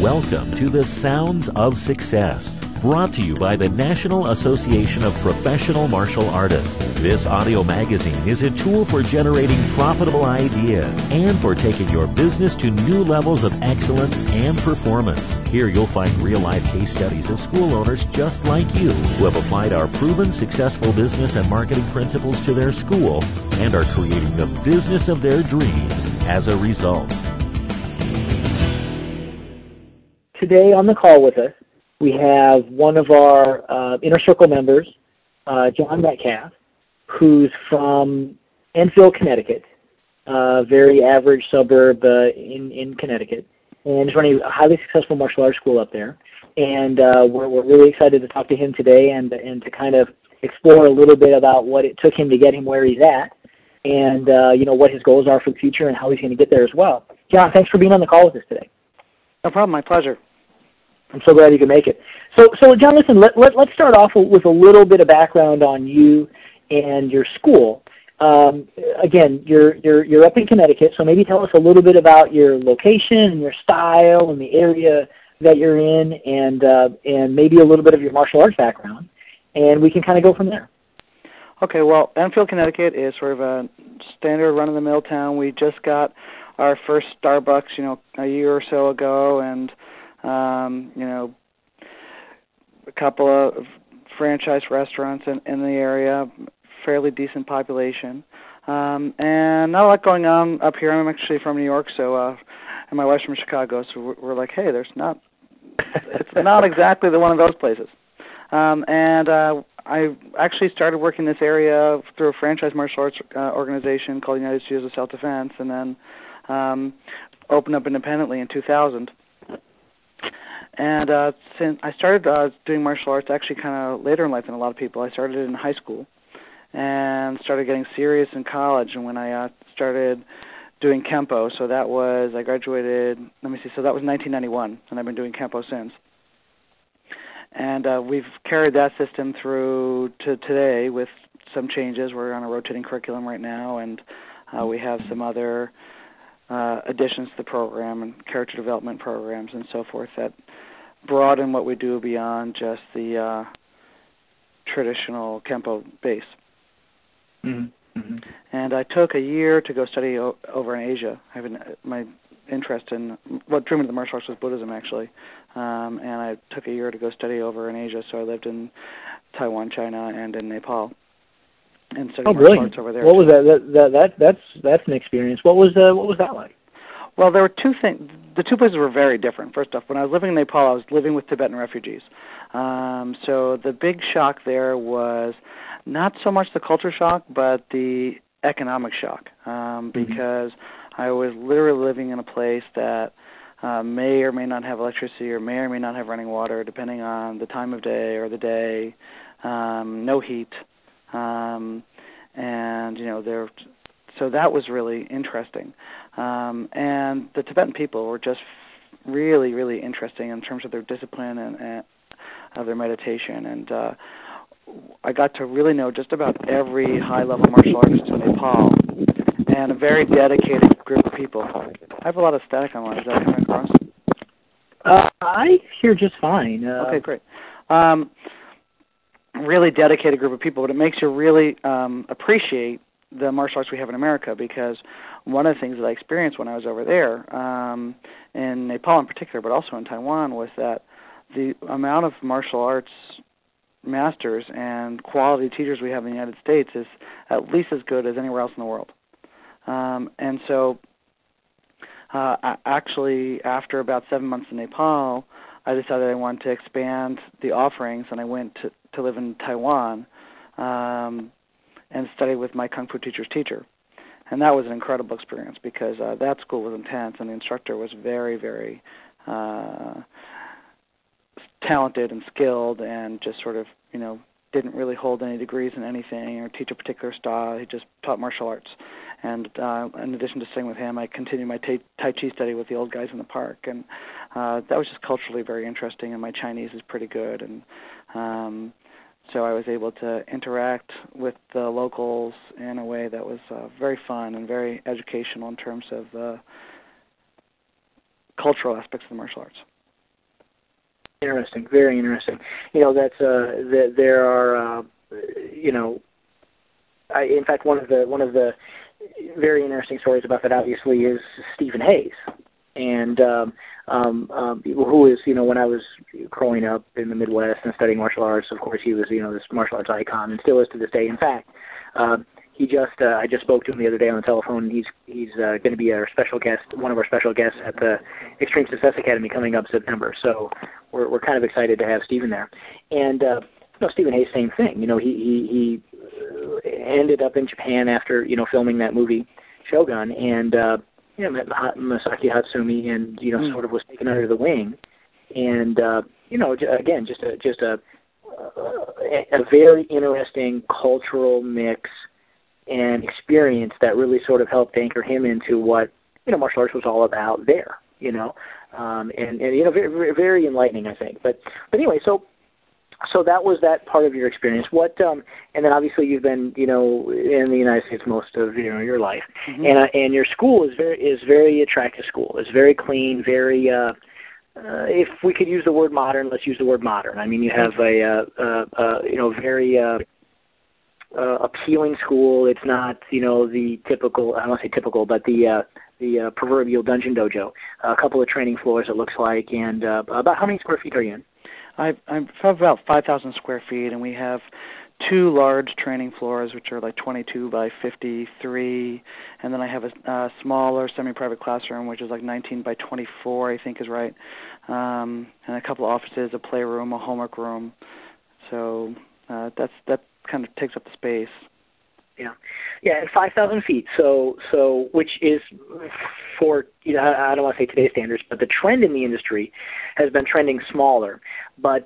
Welcome to the Sounds of Success, brought to you by the National Association of Professional Martial Artists. This audio magazine is a tool for generating profitable ideas and for taking your business to new levels of excellence and performance. Here you'll find real-life case studies of school owners just like you who have applied our proven successful business and marketing principles to their school and are creating the business of their dreams as a result. Today on the call with us, we have one of our Inner Circle members, John Metcalf, who's from Enfield, Connecticut, a very average suburb in Connecticut, and is running a highly successful martial arts school up there. And we're really excited to talk to him today and to kind of explore a little bit about what it took him to get him where he's at, and what his goals are for the future and how he's going to get there as well. John, thanks for being on the call with us today. No problem. My pleasure. I'm so glad you could make it. So John, listen, let's start off with a little bit of background on you and your school. Again, you're up in Connecticut, so maybe tell us a little bit about your location and your style and the area that you're in, and maybe a little bit of your martial arts background, and we can kind of go from there. Okay, well, Enfield, Connecticut is sort of a standard run-of-the-mill town. We just got our first Starbucks, a year or so ago, and a couple of franchise restaurants in the area, fairly decent population, and not a lot going on up here. I'm actually from New York, and my wife's from Chicago, so we're like, hey, it's not exactly one of those places. And I actually started working in this area through a franchise martial arts organization called United Studios of Self-Defense, and then opened up independently in 2000. And since I started doing martial arts actually kind of later in life than a lot of people. I started in high school and started getting serious in college. And when I started doing Kempo, I graduated, so that was 1991, and I've been doing Kempo since. And we've carried that system through to today with some changes. We're on a rotating curriculum right now, and we have some other additions to the program and character development programs and so forth that broaden what we do beyond just the traditional Kempo base. Mm-hmm. Mm-hmm. And I took a year to go study over in Asia. My interest in what drew me to the martial arts was Buddhism, actually, and I took a year to go study over in Asia. So I lived in Taiwan, China, and in Nepal. And studied martial arts over there. What was that? That's an experience. What was that like? Well, there were two things. The two places were very different. First off, when I was living in Nepal, I was living with Tibetan refugees. So the big shock there was not so much the culture shock, but the economic shock, because I was literally living in a place that may or may not have electricity or may not have running water, depending on the time of day or the day, no heat. So that was really interesting. And the Tibetan people were just really, really interesting in terms of their discipline and of their meditation. And I got to really know just about every high-level martial artist in Nepal and a very dedicated group of people. I have a lot of static online. Is that coming across? I hear just fine. Okay, great. Really dedicated group of people, but it makes you really appreciate the martial arts we have in America, because one of the things that I experienced when I was over there, in Nepal in particular, but also in Taiwan, was that the amount of martial arts masters and quality teachers we have in the United States is at least as good as anywhere else in the world. And so actually, after about 7 months in Nepal, I decided I wanted to expand the offerings, and I went to live in Taiwan and study with my Kung Fu teacher's teacher. And that was an incredible experience because that school was intense, and the instructor was very, very talented and skilled, and just sort of, didn't really hold any degrees in anything or teach a particular style. He just taught martial arts. And in addition to staying with him, I continued my Tai Chi study with the old guys in the park. And that was just culturally very interesting, and my Chinese is pretty good. And so I was able to interact with the locals in a way that was very fun and very educational in terms of the cultural aspects of the martial arts. Interesting, very interesting. That's there are in fact one of the very interesting stories about that obviously is Stephen Hayes, and who is when I was growing up in the Midwest and studying martial arts, of course he was this martial arts icon and still is to this day. In fact, I just spoke to him the other day on the telephone. He's going to be our special guest, one of our special guests at the Extreme Success Academy coming up September. So we're kind of excited to have Stephen there. And Stephen Hayes, same thing. He ended up in Japan after filming that movie Shogun, and met Masaki Hatsumi, and sort of was taken under the wing. And again, just a very interesting cultural mix and experience that really sort of helped anchor him into what martial arts was all about there. And very, very enlightening, I think. But anyway, so that was that part of your experience. What and then obviously you've been in the United States most of your life, and your school is very attractive school. It's very clean, very if we could use the word modern, let's use the word modern. I mean, you have a very appealing school. It's not the typical, I don't want to say typical, but the proverbial dungeon dojo. A couple of training floors, it looks like, and about how many square feet are you in? I have about 5,000 square feet, and we have 2 large training floors, which are like 22 by 53, and then I have a smaller semi-private classroom, which is like 19 by 24, I think is right, and a couple of offices, a playroom, a homework room. So that kind of takes up the space. Yeah, and 5,000 feet. So which is for I don't want to say today's standards, but the trend in the industry has been trending smaller. But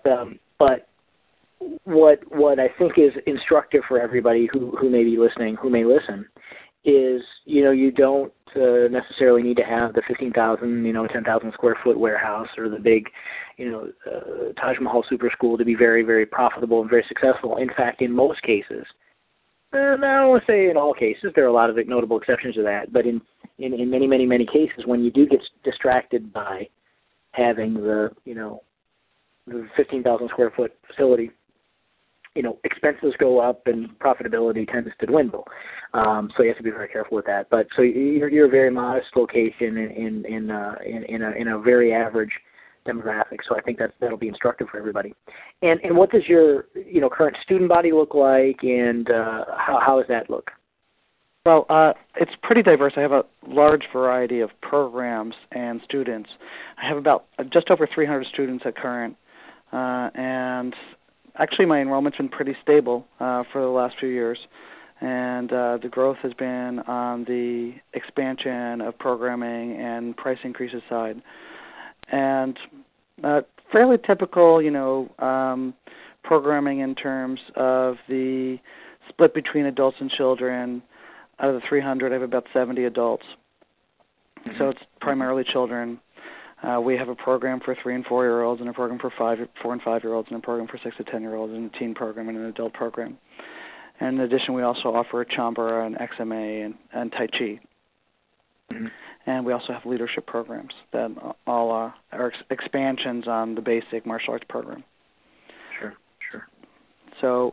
what I think is instructive for everybody who may be listening, who may listen, is you don't necessarily need to have the 15,000 10,000 square foot warehouse or the big Taj Mahal super school to be very, very profitable and very successful. In fact, in most cases. And I don't want to say in all cases. There are a lot of notable exceptions to that. But in many, many, many cases, when you do get distracted by having the 15,000 square foot facility, expenses go up and profitability tends to dwindle. So you have to be very careful with that. But so you're a very modest location in a very average demographic, so I think that'll be instructive for everybody. And what does your current student body look like, and how does that look? Well, it's pretty diverse. I have a large variety of programs and students. I have about just over 300 students at current, and actually my enrollment's been pretty stable for the last few years, and the growth has been on the expansion of programming and price increases side. And fairly typical, programming in terms of the split between adults and children. Out of the 300, I have about 70 adults. So it's primarily children. We have a program for 3 and 4-year-olds, and a program for 4 and 5-year-olds, and a program for 6 to 10-year-olds, and a teen program and an adult program. And in addition, we also offer Chambara and XMA and Tai Chi. And we also have leadership programs that all are expansions on the basic martial arts program. Sure. So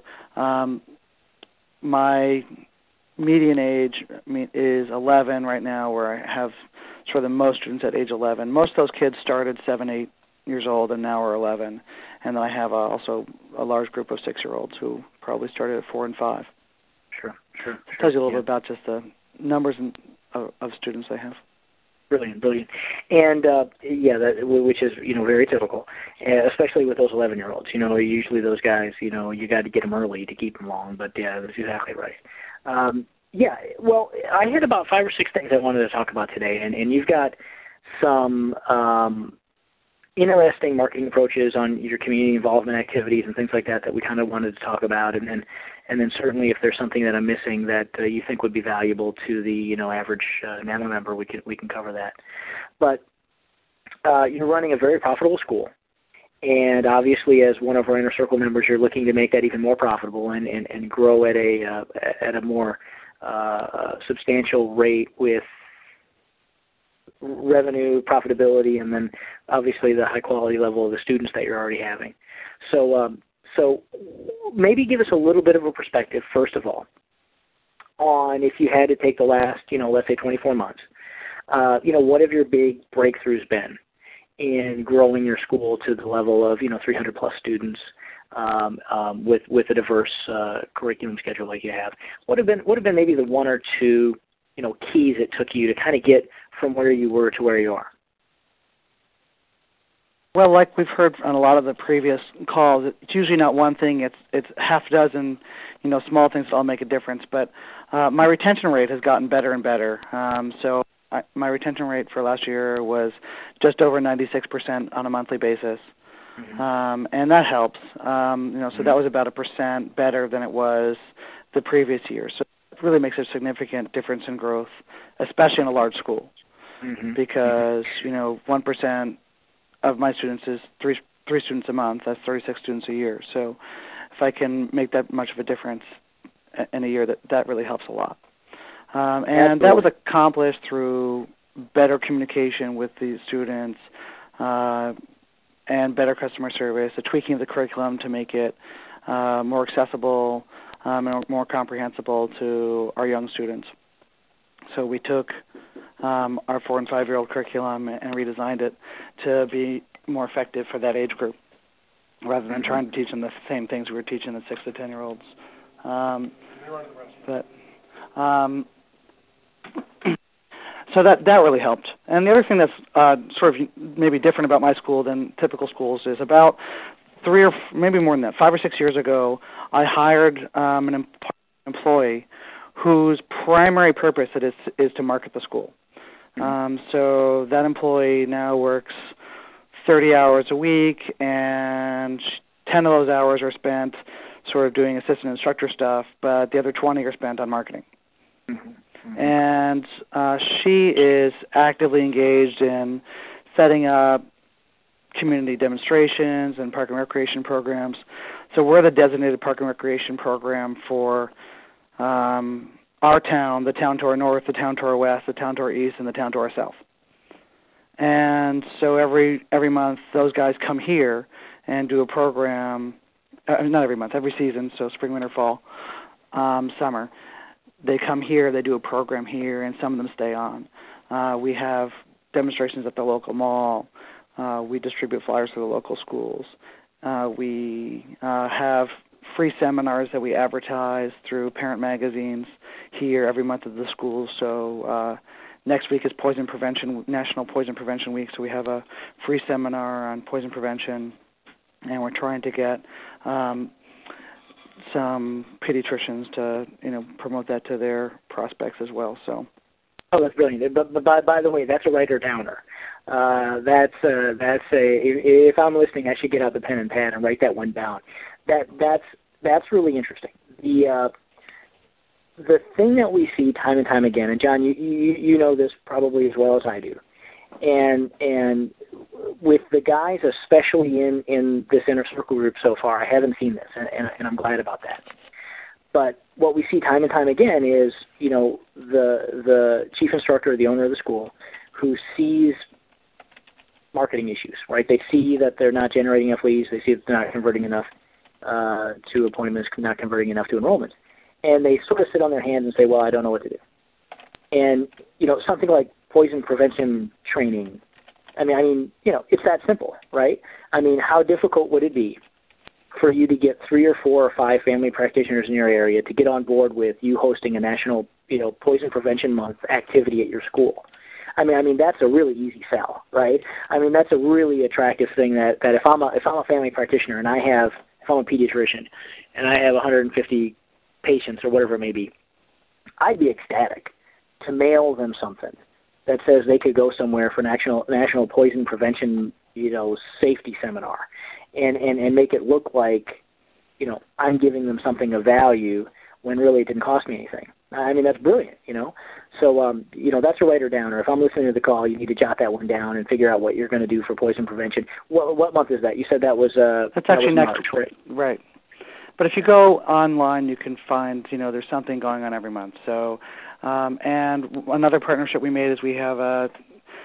my median age is 11 right now, where I have sort of the most students at age 11. Most of those kids started 7, 8 years old and now are 11. And then I have also a large group of 6-year-olds who probably started at 4 and 5. Sure. It tells you a little bit about just the numbers of students they have. Brilliant. And which is very typical, especially with those 11-year-olds. Usually those guys, you got to get them early to keep them long. But yeah, that's exactly right. Well, I had about 5 or 6 things I wanted to talk about today, and you've got some interesting marketing approaches on your community involvement activities and things like that we kind of wanted to talk about, and then certainly if there's something that I'm missing that you think would be valuable to the average NAMA member, we can cover that. But you're running a very profitable school, and obviously as one of our Inner Circle members, you're looking to make that even more profitable and grow at a more substantial rate with revenue, profitability, and then obviously the high quality level of the students that you're already having. So maybe give us a little bit of a perspective, first of all, on if you had to take the last, let's say 24 months, what have your big breakthroughs been in growing your school to the level of, 300 plus students with a diverse curriculum schedule like you have? What have been maybe the one or two, keys it took you to kind of get from where you were to where you are? Well, like we've heard on a lot of the previous calls, it's usually not one thing. It's half a dozen, small things that all make a difference. But my retention rate has gotten better and better. My retention rate for last year was just over 96% on a monthly basis, and that helps. So that was about 1% better than it was the previous year. So it really makes a significant difference in growth, especially in a large school, because 1% of my students is three students a month. That's 36 students a year. So if I can make that much of a difference in a year, that really helps a lot. And that was accomplished through better communication with the students and better customer service, the tweaking of the curriculum to make it more accessible and more comprehensible to our young students. So we took our 4- and 5-year-old curriculum and redesigned it to be more effective for that age group, rather than trying to teach them the same things we were teaching the 6 to 10-year-olds. So that really helped. And the other thing that's sort of maybe different about my school than typical schools is about 3 or maybe more than that, 5 or 6 years ago, I hired an employee whose primary purpose is to market the school. So that employee now works 30 hours a week, and 10 of those hours are spent sort of doing assistant instructor stuff, but the other 20 are spent on marketing. And she is actively engaged in setting up community demonstrations and park and recreation programs. So we're the designated park and recreation program for our town, the town to our north, the town to our west, the town to our east, and the town to our south. And so every month, those guys come here and do a program. Not every month, every season. So spring, winter, fall, summer. They come here, they do a program here, and some of them stay on. We have demonstrations at the local mall. We distribute flyers to the local schools. We have free seminars that we advertise through parent magazines here every month at the schools. So next week is Poison Prevention, National Poison Prevention Week, so we have a free seminar on poison prevention, and we're trying to get some pediatricians to promote that to their prospects as well. So. Oh, that's brilliant. But by the way, that's a writer downer. If I'm listening, I should get out the pen and pad and write that one down. That's really interesting. The thing that we see time and time again, and John, you know this probably as well as I do, and with the guys, especially in this inner circle group so far, I haven't seen this, and I'm glad about that. But what we see time and time again is, the chief instructor, the owner of the school, who sees marketing issues, right? They see that they're not generating enough leads. They see that they're not converting enough to appointments, not converting enough to enrollments. And they sort of sit on their hands and say, well, I don't know what to do. And, something like poison prevention training, I mean, it's that simple, right? I mean, how difficult would it be for you to get 3 or 4 or 5 family practitioners in your area to get on board with you hosting a national, Poison Prevention Month activity at your school? I mean, that's a really easy sell, right? I mean, that's a really attractive thing that if I'm a family practitioner and if I'm a pediatrician and I have 150 patients or whatever it may be, I'd be ecstatic to mail them something that says they could go somewhere for national poison prevention, safety seminar, and make it look like, I'm giving them something of value when really it didn't cost me anything. I mean, that's brilliant, So, that's a writer downer. If I'm listening to the call, you need to jot that one down and figure out what you're going to do for poison prevention. What month is that? You said that was that's actually next March, right? But if you go online, you can find, there's something going on every month. So, and another partnership we made is we have a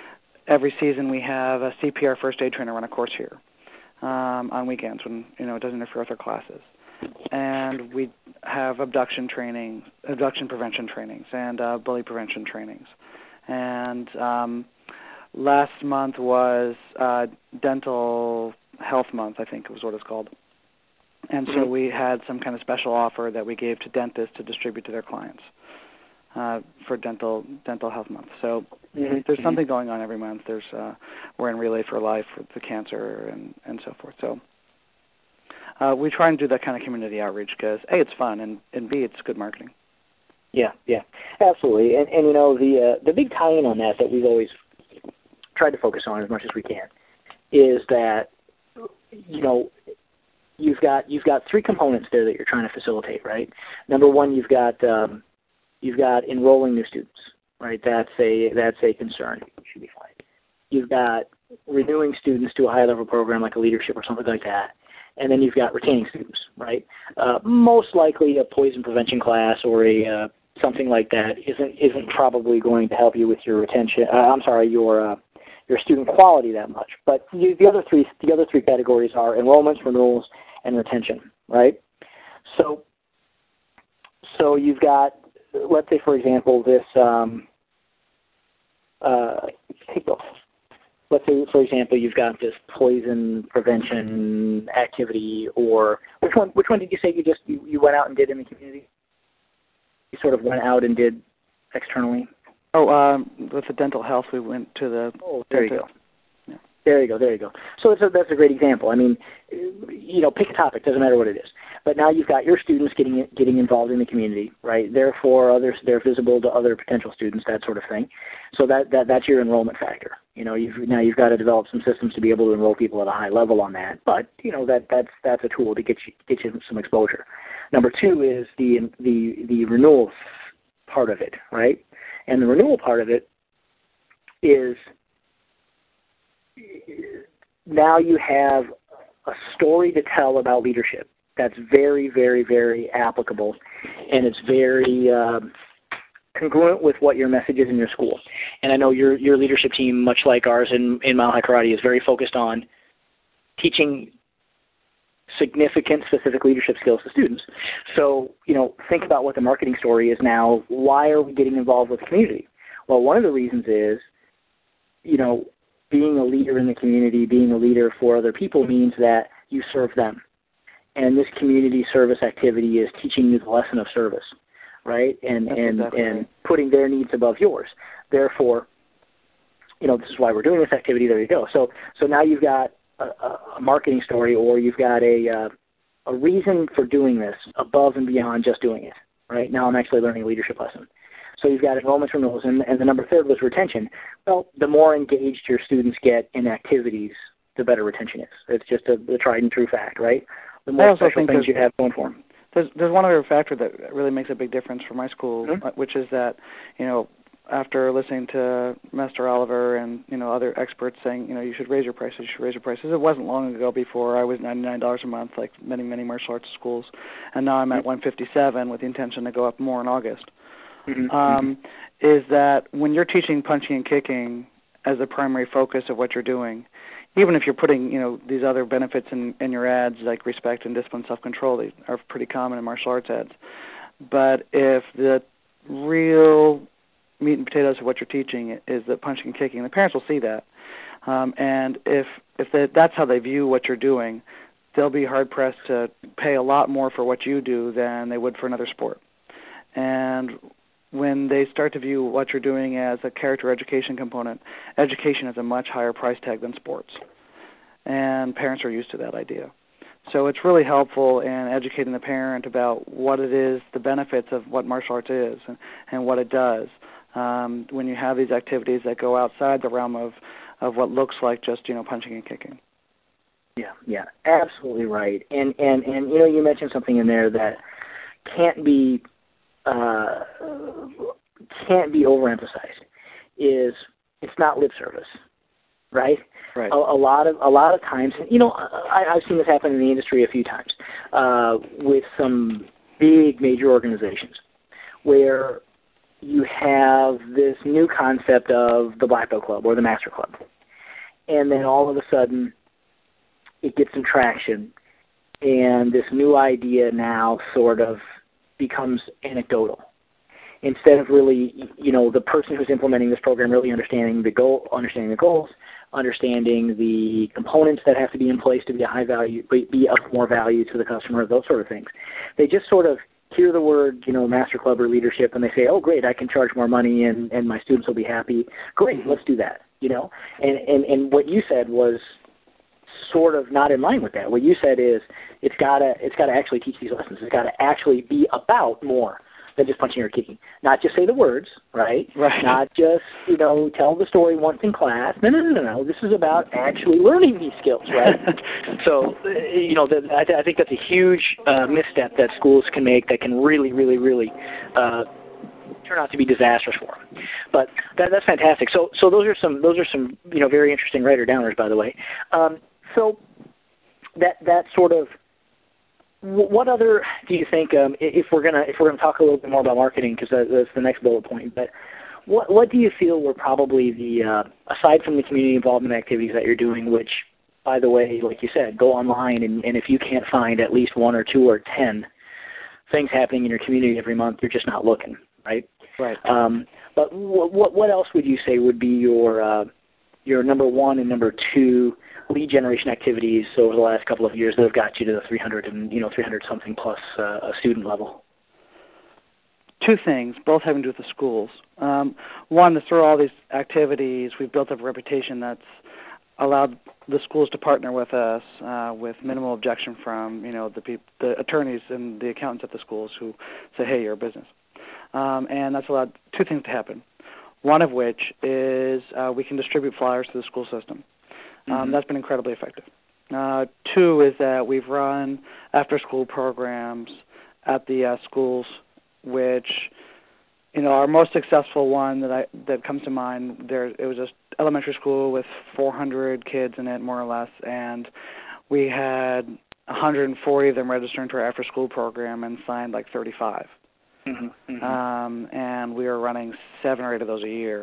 every season we have a CPR first aid trainer run a course here on weekends when it doesn't interfere with our classes. And we have abduction prevention trainings, and bully prevention trainings. And last month was Dental Health Month, I think was what it's called. And so we had some kind of special offer that we gave to dentists to distribute to their clients for Dental Health Month. So there's something going on every month. We're in Relay for Life with the cancer and so forth. So we try and do that kind of community outreach because A, it's fun, and B, it's good marketing. Yeah, absolutely. And the big tie-in on that we've always tried to focus on as much as we can is that you've got three components there that you're trying to facilitate, right? Number one, you've got enrolling new students, right? That's a concern. You should be fine. You've got renewing students to a high-level program like a leadership or something like that. And then you've got retaining students, right? Most likely a poison prevention class or a something like that isn't probably going to help you with your retention. Your student quality that much. But the other three categories are enrollments, renewals, and retention, right? So you've got, let's say for example, this. Let's say, for example, you've got this poison prevention activity, or which one did you say you went out and did in the community? You sort of went out and did externally? Oh, with the dental health, we went to the... Oh, there you go. Yeah. There you go. So that's a great example. I mean, pick a topic, doesn't matter what it is. But now you've got your students getting involved in the community, right? Therefore, they're visible to other potential students, that sort of thing. So that's your enrollment factor. You've got to develop some systems to be able to enroll people at a high level on that. But that's a tool to get you some exposure. Number two is the renewal part of it, right? And the renewal part of it is now you have a story to tell about leadership that's very, very, very applicable, and it's very congruent with what your message is in your school. And I know your leadership team, much like ours in Mile High Karate, is very focused on teaching significant, specific leadership skills to students. So, think about what the marketing story is now. Why are we getting involved with the community? Well, one of the reasons is, being a leader in the community, being a leader for other people means that you serve them. And this community service activity is teaching you the lesson of service, right? And putting their needs above yours. Therefore, this is why we're doing this activity. There you go. So now you've got a marketing story, or you've got a reason for doing this above and beyond just doing it, right? Now I'm actually learning a leadership lesson. So you've got enrollments, renewals, and the number third was retention. Well, the more engaged your students get in activities, the better retention is. It's just a tried and true fact, right? The more special things you have going for them. There's one other factor that really makes a big difference for my school, which is that, after listening to Master Oliver and, other experts saying, you should raise your prices, It wasn't long ago before I was $99 a month, like many, many martial arts schools, and now I'm at $157 with the intention to go up more in August. Is that when you're teaching punching and kicking as the primary focus of what you're doing, even if you're putting, these other benefits in your ads like respect and discipline, self-control, they are pretty common in martial arts ads. But if the real meat and potatoes of what you're teaching is the punching and kicking, the parents will see that. And if that's how they view what you're doing, they'll be hard-pressed to pay a lot more for what you do than they would for another sport. And when they start to view what you're doing as a character education component, education has a much higher price tag than sports. And parents are used to that idea. So it's really helpful in educating the parent about what it is, the benefits of what martial arts is and what it does. When you have these activities that go outside the realm of what looks like just, punching and kicking. Yeah, absolutely right. And you mentioned something in there that can't be overemphasized. Is it's not lip service, right? Right. A lot of times, I've seen this happen in the industry a few times with some big major organizations where you have this new concept of the Black Belt Club or the Master Club. And then all of a sudden, it gets some traction, and this new idea now sort of becomes anecdotal. Instead of really, the person who's implementing this program really understanding the goals, understanding the components that have to be in place to be be of more value to the customer, those sort of things. They just sort of hear the word, Master Club or leadership, and they say, oh, great, I can charge more money and my students will be happy. Great, let's do that, And what you said was sort of not in line with that. What you said is it's got to actually teach these lessons. It's got to actually be about more than just punching or kicking. Not just say the words, right? Right. Not just, tell the story once in class. No. This is about actually learning these skills, right? So, I think that's a huge misstep that schools can make that can really, really, really turn out to be disastrous for them. But that's fantastic. So those are some very interesting writer-downers, by the way. So that sort of, what other do you think? If we're gonna talk a little bit more about marketing, because that's the next bullet point. But what do you feel were probably the aside from the community involvement activities that you're doing, which, by the way, like you said, go online and if you can't find at least 1 or 2 or 10 things happening in your community every month, you're just not looking, right? Right. But what else would you say would be your number 1 and number 2 lead generation activities over the last couple of years that have got you to the 300 something plus student level? 2 things, both having to do with the schools. One, is through all these activities, we've built up a reputation that's allowed the schools to partner with us with minimal objection from the attorneys and the accountants at the schools who say, hey, you're a business. And that's allowed 2 things to happen. One of which is we can distribute flyers to the school system. That's been incredibly effective. 2 is that we've run after-school programs at the schools, which, our most successful one that comes to mind, it was an elementary school with 400 kids in it, more or less, and we had 140 of them register into our after-school program and signed like 35. And we were running 7 or 8 of those a year.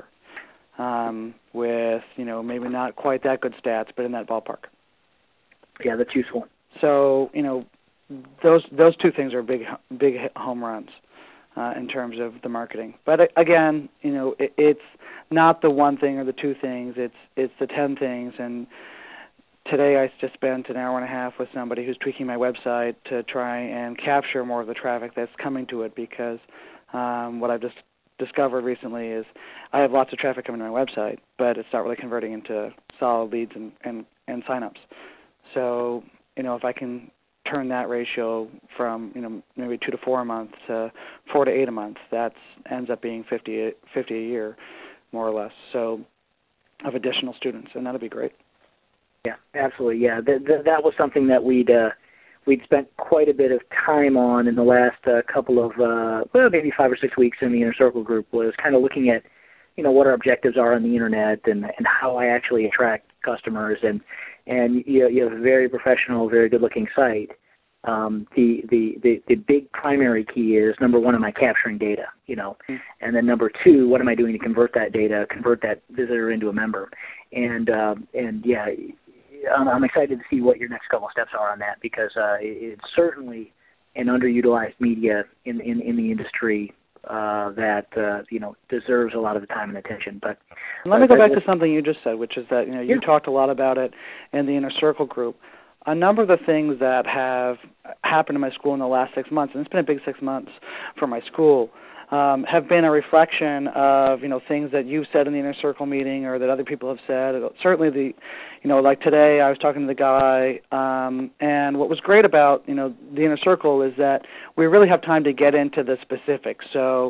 With maybe not quite that good stats, but in that ballpark. Yeah, that's useful. So those 2 things are big home runs in terms of the marketing. But again, it's not the 1 thing or the 2 things. It's the 10 things. And today I just spent an hour and a half with somebody who's tweaking my website to try and capture more of the traffic that's coming to it, because what I've just discovered recently is I have lots of traffic coming to my website, but it's not really converting into solid leads and signups. So, if I can turn that ratio from, maybe 2 to 4 a month to 4 to 8 a month, that ends up being 50 a year, more or less, so of additional students, and that'll be great. Yeah, absolutely. Yeah, that was something that we'd spent quite a bit of time on in the last couple of, maybe 5 or 6 weeks in the Inner Circle group, was kind of looking at, what our objectives are on the internet and how I actually attract customers. And you have a very professional, very good-looking site. The big primary key is, number 1, am I capturing data, and then number 2, what am I doing to convert that visitor into a member? And yeah, I'm excited to see what your next couple of steps are on that, because it's certainly an underutilized media in the industry that deserves a lot of the time and attention. But let me go back to something you just said, which is that you talked a lot about it in the Inner Circle group. A number of the things that have happened in my school in the last 6 months, and it's been a big 6 months for my school, have been a reflection of, things that you've said in the Inner Circle meeting or that other people have said. Certainly like today I was talking to the guy, and what was great about, the Inner Circle is that we really have time to get into the specifics. So,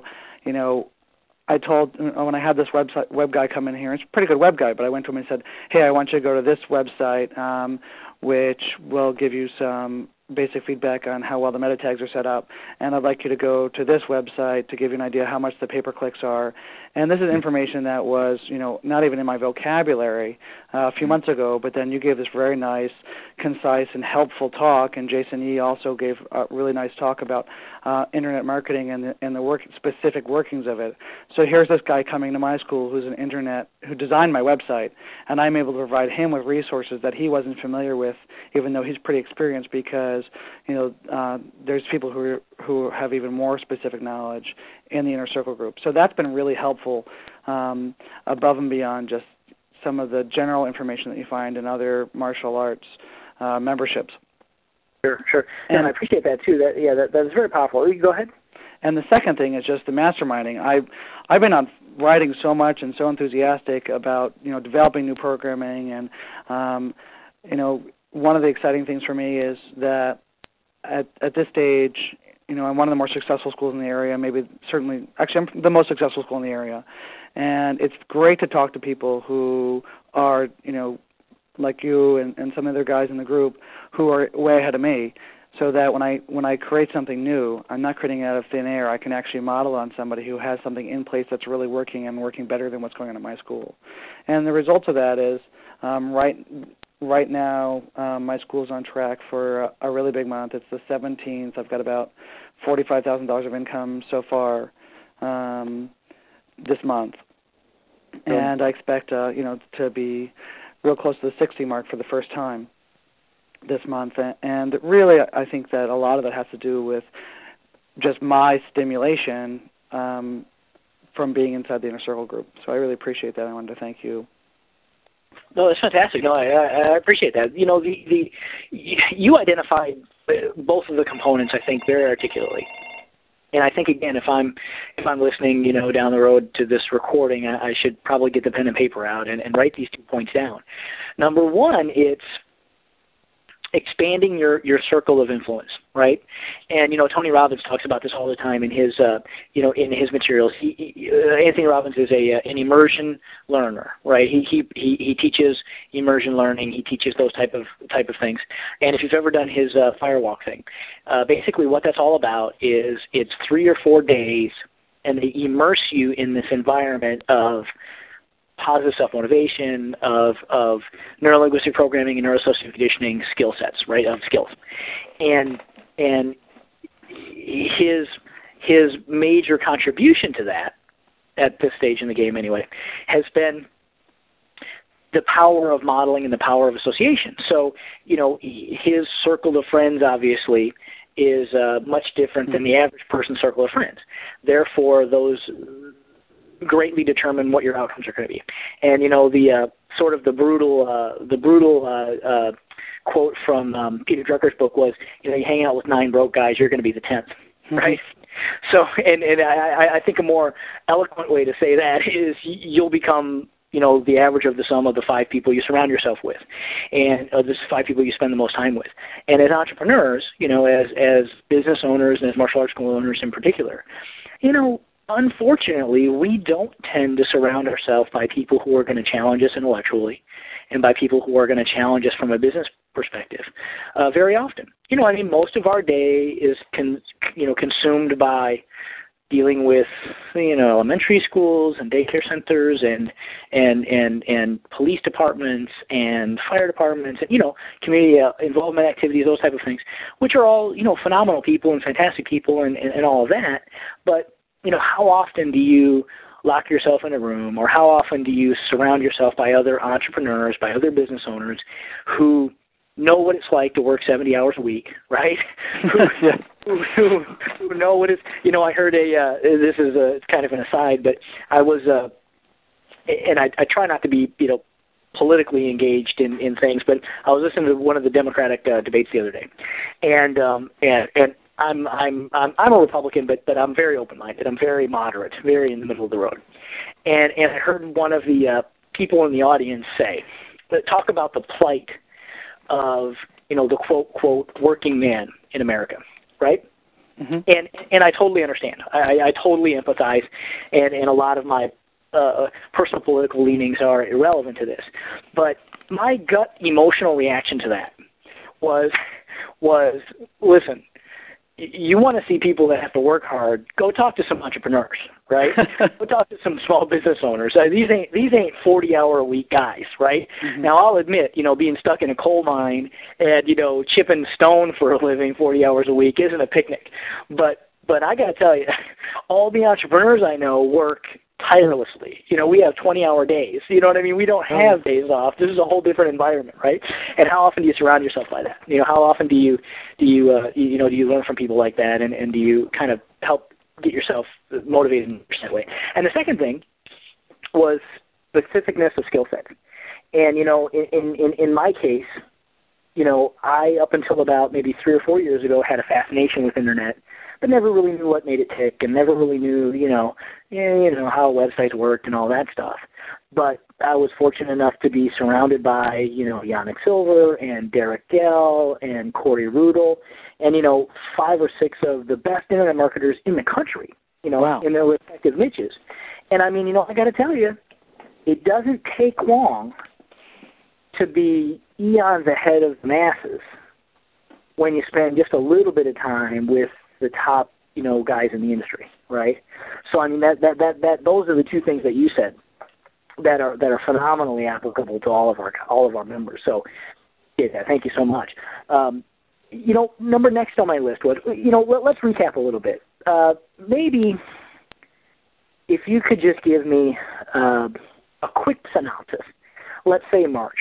I told, when I had this web guy come in here, it's a pretty good web guy, but I went to him and said, hey, I want you to go to this website, which will give you some basic feedback on how well the meta tags are set up, and I'd like you to go to this website to give you an idea how much the pay-per-clicks are. And this is information that was, not even in my vocabulary a few months ago, but then you gave this very nice concise and helpful talk. And Jason Yee also gave a really nice talk about internet marketing and the specific workings of it. So here's this guy coming to my school who designed my website, and I'm able to provide him with resources that he wasn't familiar with, even though he's pretty experienced, because there's people who have even more specific knowledge in the Inner Circle group. So that's been really helpful, above and beyond just some of the general information that you find in other martial arts memberships. Sure. And I appreciate that too. That is very powerful. You go ahead. And the second thing is just the masterminding. I've been on writing so much and so enthusiastic about developing new programming, and one of the exciting things for me is that at this stage, I'm one of the more successful schools in the area. I'm the most successful school in the area, and it's great to talk to people who are like you and some other guys in the group who are way ahead of me, so that when I create something new, I'm not creating it out of thin air. I can actually model on somebody who has something in place that's really working and working better than what's going on at my school. And the result of that is right now my school's on track for a really big month. It's the 17th. I've got about $45,000 of income so far this month, and I expect to be real close to the 60 mark for the first time this month. And really, I think that a lot of it has to do with just my stimulation from being inside the Inner Circle group. So I really appreciate that. I wanted to thank you. No, that's fantastic. No, I appreciate that. You identified both of the components, I think, very articulately. And I think, again, if I'm listening, down the road to this recording, I should probably get the pen and paper out and write these 2 points down. Number one, it's expanding your circle of influence, right? And Tony Robbins talks about this all the time in his in his materials. Anthony Robbins is an immersion learner, right? He teaches immersion learning. He teaches those type of things. And if you've ever done his firewalk thing, basically what that's all about is it's 3 or 4 days, and they immerse you in this environment of positive self-motivation, of neuro-linguistic programming and neurosocial conditioning skill sets, right, of skills. And his major contribution to that, at this stage in the game anyway, has been the power of modeling and the power of association. So, his circle of friends, obviously, is much different than the average person's circle of friends. Therefore, those greatly determine what your outcomes are going to be. And the sort of the brutal quote from Peter Drucker's book was, you hang out with 9 broke guys, you're going to be the 10th, right? So, and I think a more eloquent way to say that is you'll become the average of the sum of the 5 people you surround yourself with, and the 5 people you spend the most time with. And as entrepreneurs, as business owners and as martial arts school owners in particular, unfortunately, we don't tend to surround ourselves by people who are going to challenge us intellectually and by people who are going to challenge us from a business perspective very often. Most of our day is consumed by dealing with elementary schools and daycare centers and police departments and fire departments and community involvement activities, those type of things, which are all phenomenal people and fantastic people and all of that. But how often do you lock yourself in a room, or how often do you surround yourself by other entrepreneurs, by other business owners who know what it's like to work 70 hours a week, right? who know what it's, I heard this is it's kind of an aside, but I was, and I try not to be, politically engaged in things, but I was listening to one of the Democratic debates the other day, and I'm a Republican, but I'm very open-minded. I'm very moderate, very in the middle of the road. And I heard one of the people in the audience talk about the plight of, the quote, working man in America, right? Mm-hmm. And I totally understand. I totally empathize, and a lot of my personal political leanings are irrelevant to this. But my gut emotional reaction to that was listen, you want to see people that have to work hard, go talk to some entrepreneurs, right? Go talk to some small business owners. These ain't 40-hour-a-week guys, right? Mm-hmm. Now, I'll admit, being stuck in a coal mine and, chipping stone for a living 40 hours a week isn't a picnic. But I got to tell you, all the entrepreneurs I know work tirelessly. We have 20-hour days. You know what I mean? We don't have days off. This is a whole different environment, right? And how often do you surround yourself by that? How often do you learn from people like that, and do you kind of help get yourself motivated in that way? And the second thing was specificness of skill set. And in my case, I up until about maybe 3 or 4 years ago had a fascination with internet, but never really knew what made it tick, and never really knew, how websites worked and all that stuff. But I was fortunate enough to be surrounded by, Yannick Silver and Derek Gell and Corey Rudel and, 5 or 6 of the best internet marketers in the country, wow. in their respective niches. And I mean, I got to tell you, it doesn't take long to be eons ahead of the masses when you spend just a little bit of time with the top, guys in the industry, right? So I mean that those are the two things that you said that are phenomenally applicable to all of our members. So yeah, thank you so much. Number next on my list was, let's recap a little bit. Maybe if you could just give me a quick synopsis, let's say March,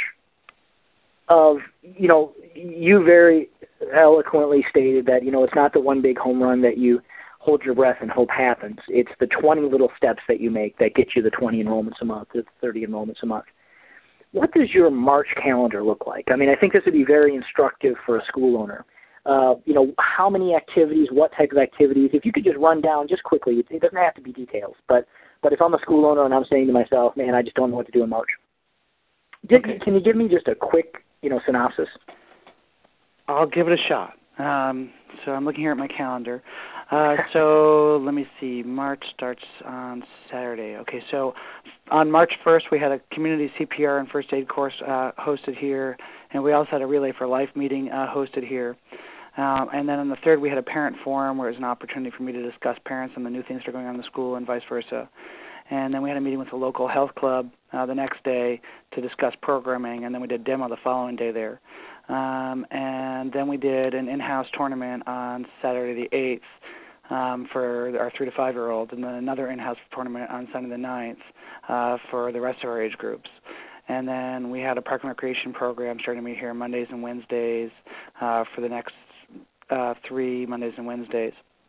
of, you very eloquently stated that, it's not the one big home run that you hold your breath and hope happens. It's the 20 little steps that you make that get you the 20 enrollments a month, the 30 enrollments a month. What does your March calendar look like? I mean, I think this would be very instructive for a school owner. How many activities, what type of activities? If you could just run down just quickly, it doesn't have to be details, but if I'm a school owner and I'm saying to myself, man, I just don't know what to do in March. Okay. Can you give me just a quick, synopsis? I'll give it a shot. So I'm looking here at my calendar. So let me see. March starts on Saturday. Okay, so on March 1st, we had a community CPR and first aid course hosted here, and we also had a Relay for Life meeting hosted here. And then on the 3rd, we had a parent forum where it was an opportunity for me to discuss parents and the new things that are going on in the school and vice versa. And then we had a meeting with the local health club the next day to discuss programming, and then we did a demo the following day there. And then we did an in-house tournament on Saturday the 8th for our 3 to 5-year-olds, and then another in-house tournament on Sunday the 9th for the rest of our age groups. And then we had a park and recreation program starting to meet here Mondays and Wednesdays for the next 3 Mondays and Wednesdays.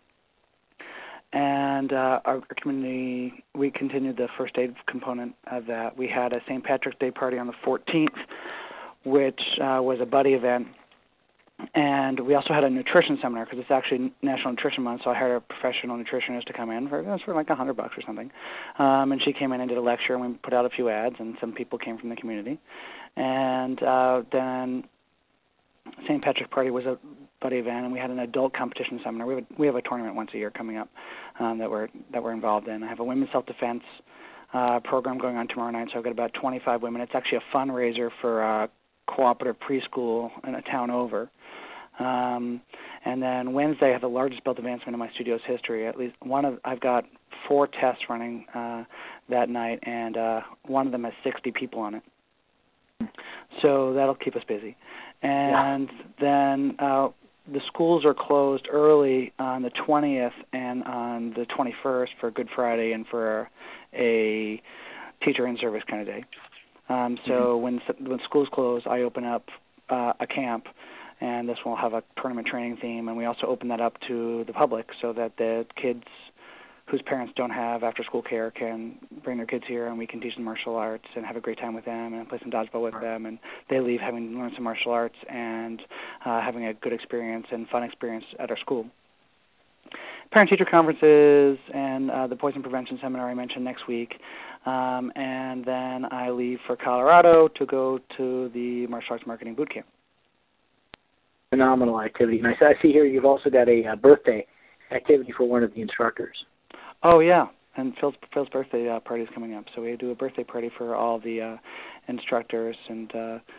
And our community, we continued the first aid component of that. We had a St. Patrick's Day party on the 14th, which was a buddy event. And we also had a nutrition seminar because it's actually National Nutrition Month, so I hired a professional nutritionist to come in for like $100 or something. And she came in and did a lecture, and we put out a few ads, and some people came from the community. And then St. Patrick's Party was a buddy event, and we had an adult competition seminar. We have a tournament once a year coming up that we're involved in. I have a women's self-defense program going on tomorrow night, so I've got about 25 women. It's actually a fundraiser for a cooperative preschool in a town over. And then Wednesday, I have the largest belt advancement in my studio's history. At least I've got 4 tests running that night, and one of them has 60 people on it. So that'll keep us busy. And then the schools are closed early on the 20th and on the 21st for Good Friday and for a teacher in service kind of day. So when schools close, I open up a camp, and this will have a tournament training theme, and we also open that up to the public so that the kids whose parents don't have after-school care can bring their kids here, and we can teach them martial arts and have a great time with them and play some dodgeball with them, and they leave having learned some martial arts and having a good experience and fun experience at our school. Parent-teacher conferences and the poison prevention seminar I mentioned next week, and then I leave for Colorado to go to the martial arts marketing boot camp. Phenomenal activity. And I see here you've also got a birthday activity for one of the instructors. Oh, yeah, and Phil's birthday party is coming up, so we do a birthday party for all the instructors, and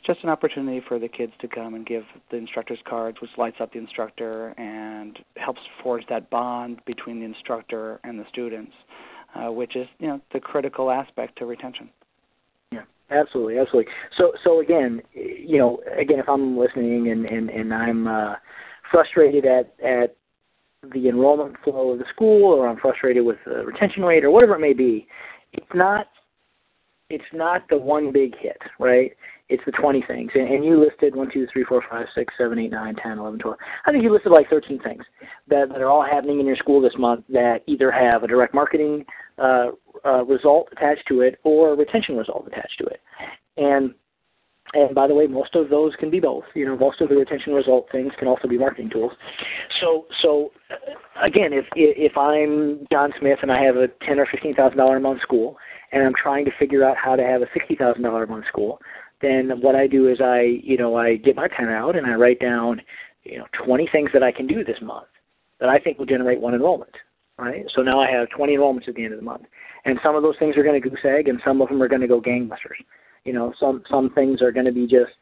just an opportunity for the kids to come and give the instructor's cards, which lights up the instructor and helps forge that bond between the instructor and the students, which is, the critical aspect to retention. Yeah, absolutely. So again, if I'm listening and I'm frustrated at the enrollment flow of the school, or I'm frustrated with the retention rate, or whatever it may be, it's not the one big hit, right? It's the 20 things. And you listed 1, 2, 3, 4, 5, 6, 7, 8, 9, 10, 11, 12. I think you listed like 13 things that are all happening in your school this month that either have a direct marketing result attached to it or a retention result attached to it. And by the way, most of those can be both. Most of the retention result things can also be marketing tools. So again, if I'm John Smith and I have a $10,000 or $15,000 a month school, and I'm trying to figure out how to have a $60,000 a month school, then what I do is I get my pen out and I write down 20 things that I can do this month that I think will generate one enrollment. Right? So now I have 20 enrollments at the end of the month, and some of those things are going to goose egg, and some of them are going to go gangbusters. Some things are going to be just,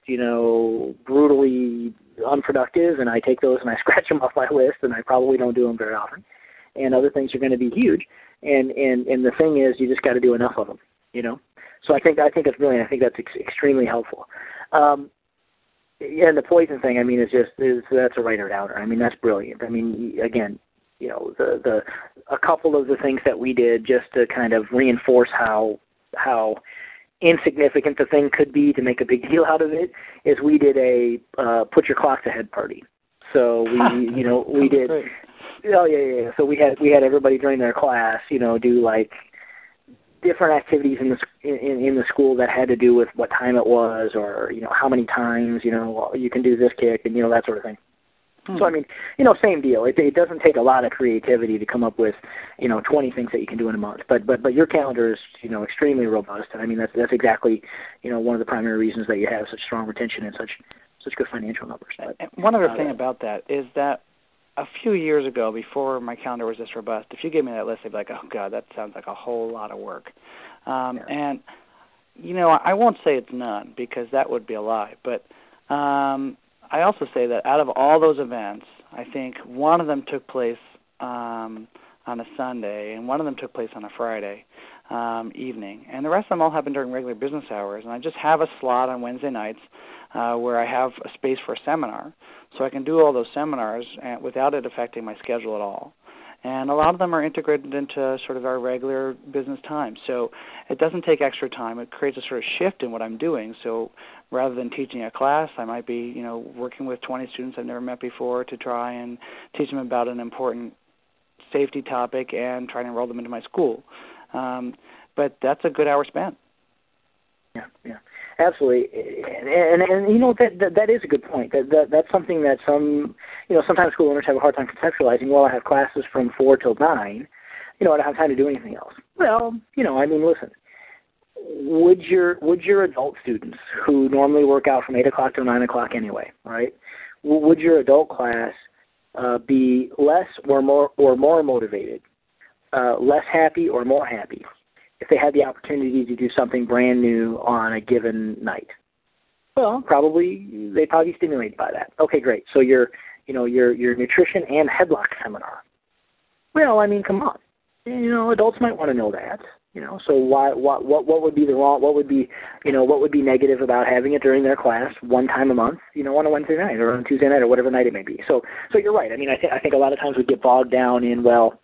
brutally unproductive, and I take those and I scratch them off my list, and I probably don't do them very often. And other things are going to be huge, and the thing is, you just got to do enough of them, So I think it's brilliant. I think that's extremely helpful. And the poison thing, that's a writer downer. That's brilliant. Again, a couple of the things that we did just to kind of reinforce how insignificant the thing could be to make a big deal out of it is we did a put your clocks ahead party. So we did. Great. Oh yeah. So we had everybody during their class, do like different activities in the school that had to do with what time it was, or how many times you can do this kick, and that sort of thing. So same deal. It doesn't take a lot of creativity to come up with 20 things that you can do in a month. But your calendar is extremely robust, and that's exactly one of the primary reasons that you have such strong retention and such good financial numbers. But, one other thing about that is that a few years ago, before my calendar was this robust, if you gave me that list, I'd be like, oh God, that sounds like a whole lot of work. And I won't say it's none, because that would be a lie, but I also say that out of all those events, I think one of them took place on a Sunday, and one of them took place on a Friday evening, and the rest of them all happened during regular business hours. And I just have a slot on Wednesday nights where I have a space for a seminar, so I can do all those seminars without it affecting my schedule at all. And a lot of them are integrated into sort of our regular business time. So it doesn't take extra time. It creates a sort of shift in what I'm doing. So rather than teaching a class, I might be, working with 20 students I've never met before to try and teach them about an important safety topic and try to enroll them into my school. But that's a good hour spent. Yeah, absolutely. And that is a good point. That's something that sometimes school owners have a hard time conceptualizing. Well, I have classes from 4 till 9. I don't have time to do anything else. Well, listen. Would your adult students, who normally work out from 8 o'clock till 9 o'clock anyway, right? Would your adult class be less or more motivated, less happy or more happy, if they had the opportunity to do something brand new on a given night? Well, they'd probably be stimulated by that. Okay, great. So your nutrition and headlock seminar. Well, come on. Adults might want to know that. So what would be what would be negative about having it during their class one time a month, on a Wednesday night or on a Tuesday night or whatever night it may be. So you're right. I think a lot of times we get bogged down in,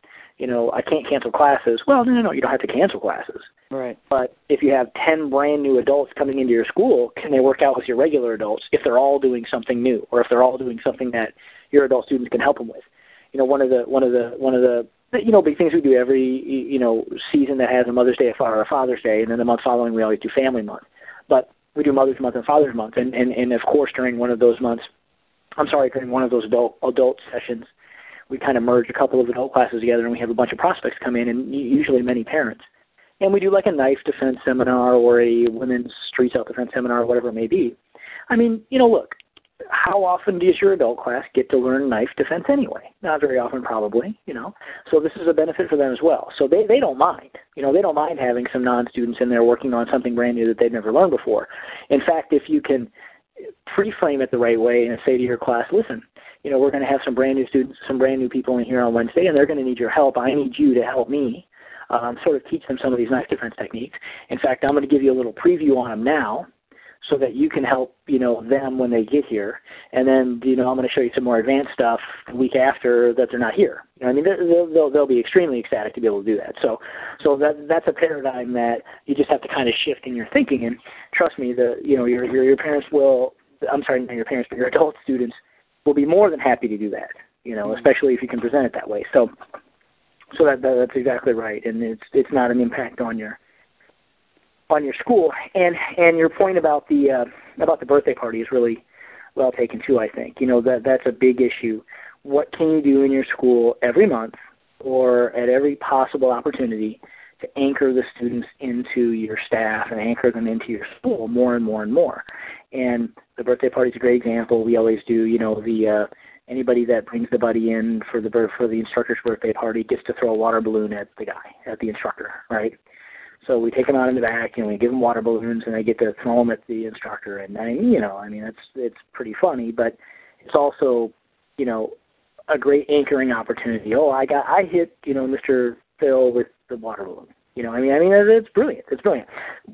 I can't cancel classes. Well, no, you don't have to cancel classes. Right. But if you have 10 brand new adults coming into your school, can they work out with your regular adults if they're all doing something new, or if they're all doing something that your adult students can help them with? One of the big things we do every season that has a Mother's Day or a Father's Day, and then the month following we always do Family Month. But we do Mother's Month and Father's Month, and of course during one of those adult sessions, we kind of merge a couple of adult classes together, and we have a bunch of prospects come in, and usually many parents. And we do like a knife defense seminar or a women's street self-defense seminar or whatever it may be. Look, how often does your adult class get to learn knife defense anyway? Not very often, probably, So this is a benefit for them as well. So they don't mind. They don't mind having some non-students in there working on something brand new that they've never learned before. In fact, if you can pre-frame it the right way and say to your class, listen, we're going to have some brand new students, some brand new people in here on Wednesday, and they're going to need your help. I need you to help me sort of teach them some of these knife defense techniques. In fact, I'm going to give you a little preview on them now so that you can help, them when they get here. And then, I'm going to show you some more advanced stuff the week after that they're not here. They'll be extremely ecstatic to be able to do that. So that's a paradigm that you just have to kind of shift in your thinking. And trust me, your parents will, I'm sorry, not your parents, but your adult students will be more than happy to do that, especially if you can present it that way. So that's exactly right. And it's not an impact on your school, and your point about the birthday party is really well taken too. I think that's a big issue. What can you do in your school every month or at every possible opportunity to anchor the students into your staff and anchor them into your school more and more and more? And the birthday party is a great example. We always do. Anybody that brings the buddy in for the instructor's birthday party gets to throw a water balloon at the instructor, right? So we take them out in the back, and we give them water balloons, and they get to throw them at the instructor. And it's pretty funny, but it's also, a great anchoring opportunity. Oh, I hit, Mr. Phil with the water balloon. It's brilliant. It's brilliant.